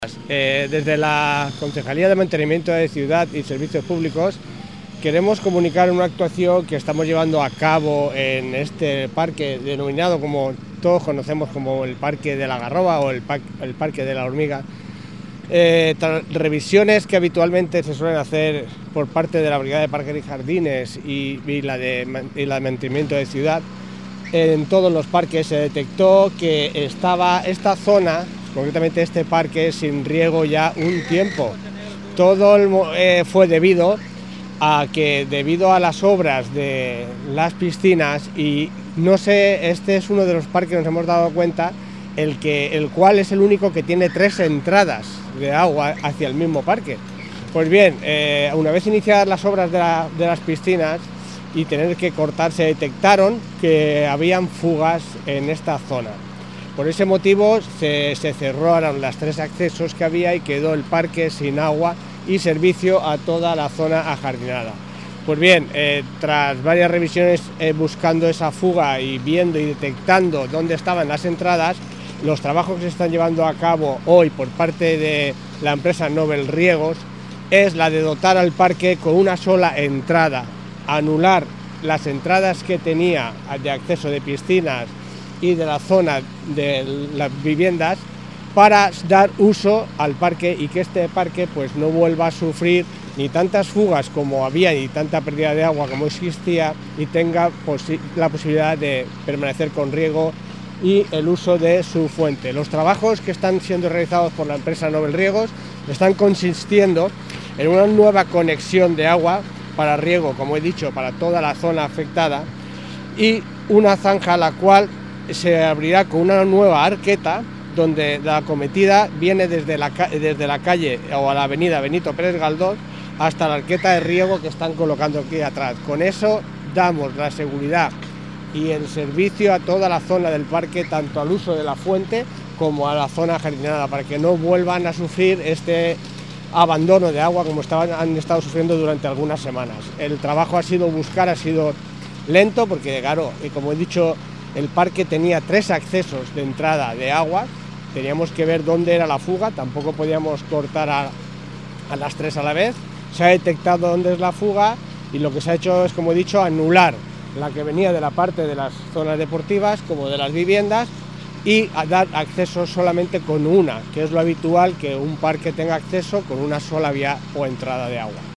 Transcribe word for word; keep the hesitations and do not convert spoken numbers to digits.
Eh, desde la Concejalía de Mantenimiento de Ciudad y Servicios Públicos queremos comunicar una actuación que estamos llevando a cabo en este parque denominado, como todos conocemos, como el Parque de la Garroba o el, par el Parque de la Hormiga. Eh, revisiones que habitualmente se suelen hacer por parte de la Brigada de Parques y Jardines y, y, la de, y la de Mantenimiento de Ciudad. En todos los parques se detectó que estaba esta zona, concretamente este parque, sin riego ya un tiempo. Todo el, eh, fue debido a que, debido a las obras de las piscinas, y no sé, este es uno de los parques que nos hemos dado cuenta, el, que, el cual es el único que tiene tres entradas de agua hacia el mismo parque. Pues bien, eh, una vez iniciadas las obras de, la, de las piscinas y tener que cortar, se detectaron que habían fugas en esta zona. Por ese motivo se, se cerraron los tres accesos que había y quedó el parque sin agua y servicio a toda la zona ajardinada. Pues bien, eh, tras varias revisiones eh, buscando esa fuga y viendo y detectando dónde estaban las entradas, los trabajos que se están llevando a cabo hoy por parte de la empresa Nobel Riegos es la de dotar al parque con una sola entrada, anular las entradas que tenía de acceso de piscinas y de la zona de las viviendas para dar uso al parque y que este parque pues no vuelva a sufrir ni tantas fugas como había ni tanta pérdida de agua como existía y tenga posi la posibilidad de permanecer con riego y el uso de su fuente. Los trabajos que están siendo realizados por la empresa Nobel Riegos están consistiendo en una nueva conexión de agua para riego, como he dicho, para toda la zona afectada, y una zanja la cual se abrirá con una nueva arqueta donde la acometida viene desde la, desde la calle o a la avenida Benito Pérez Galdós hasta la arqueta de riego que están colocando aquí atrás. Con eso damos la seguridad y el servicio a toda la zona del parque, tanto al uso de la fuente como a la zona jardinada, para que no vuelvan a sufrir este abandono de agua como estaban, han estado sufriendo durante algunas semanas. El trabajo ha sido buscar, ha sido lento porque, claro, como he dicho, el parque tenía tres accesos de entrada de agua, teníamos que ver dónde era la fuga, tampoco podíamos cortar a, a las tres a la vez. Se ha detectado dónde es la fuga y lo que se ha hecho es, como he dicho, anular la que venía de la parte de las zonas deportivas como de las viviendas y a dar acceso solamente con una, que es lo habitual, que un parque tenga acceso con una sola vía o entrada de agua.